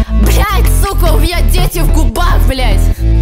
Блять, сука, у меня дети в губах, блять.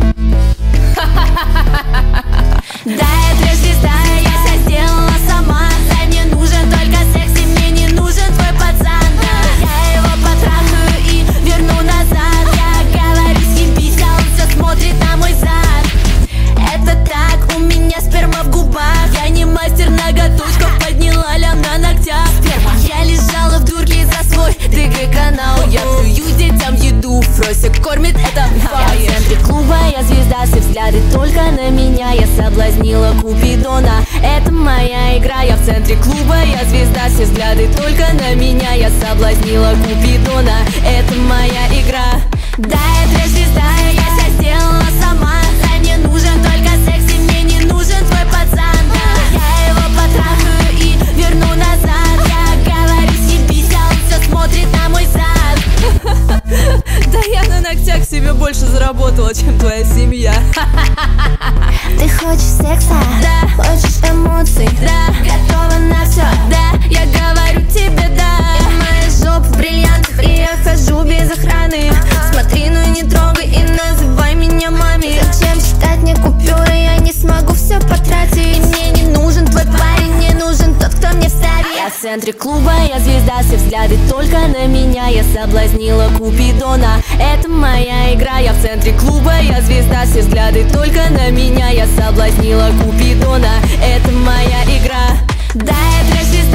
Да, я трэш-звезда, я все сделала сама. Да, мне нужен только секс, и мне не нужен твой пацан. Я его потрахаю и верну назад. Я говорю, съебись, а он все смотрит на мой зад. Это так, у меня сперма в губах. Я не мастер ноготочков, подняла лям на ногтях. Я лежала в дурке за свой ТГ-канал. Я плюю детям еду, Фросик кормит, это факт. Я в центре клуба, я звезда, все взгляды только на меня. Я соблазнила Купидона, это моя игра. Я в центре клуба, я звезда, все взгляды только на меня. Я соблазнила Купидона, это моя игра. Да, я трэш-звезда, я все сделала сама. Да, мне нужен только секс, и мне не нужен твой пацан. Я его потрахаю и верну назад. Я говорю, съебись, а он все смотрит на мой зад. Да я на ногтях себе больше заработала, чем твоя семья. Ты хочешь секса? Да. Хочешь эмоций? Да. Готова на все? Да. Я говорю тебе да. И моя жопа в бриллиантах, и я хожу без охраны. Смотри, ну не трогай и называй меня маме. Зачем считать мне купюры? Я не смогу все потратить. И мне не нужен твой парень, мне нужен тот, кто мне вставит. Я в центре клуба, я звезда, все взгляды только на меня. Я соблазнила Купидона, это моя игра. Я в центре клуба, я звезда, все взгляды только на меня. Я соблазнила Купидона, это моя игра. Да, я трэш-звезда.